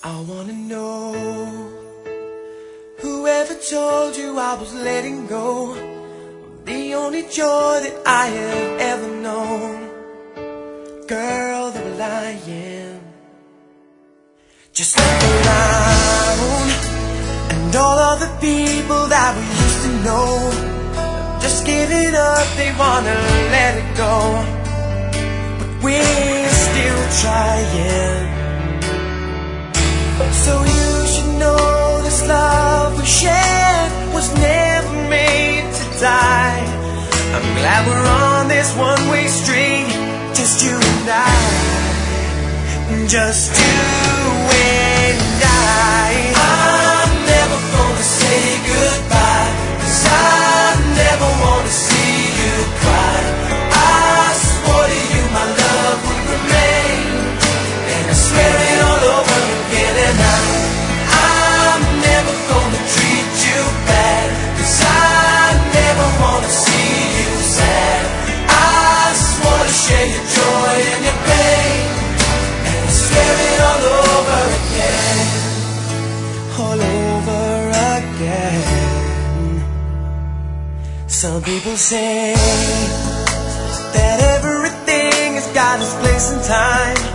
I wanna know, whoever told you I was letting go, the only joy that I have ever known. Girl, the will I am. Just look around, and all of the people that we used to know, just giving up, they wanna let it go. But we're still trying. So you should know this love we shared was never made to die. I'm glad we're on this one-way street, just you and I, just you and I. I'm never gonna say goodbye, 'cause I never wanna see you cry. I swore to you my love would remain, and I swear it all over again. And I'm never gonna treat you bad, 'cause I never wanna see you sad. I swore to share your joy and your pain, and I swear it all over again, all over again. Some people say that everything has got its place in time,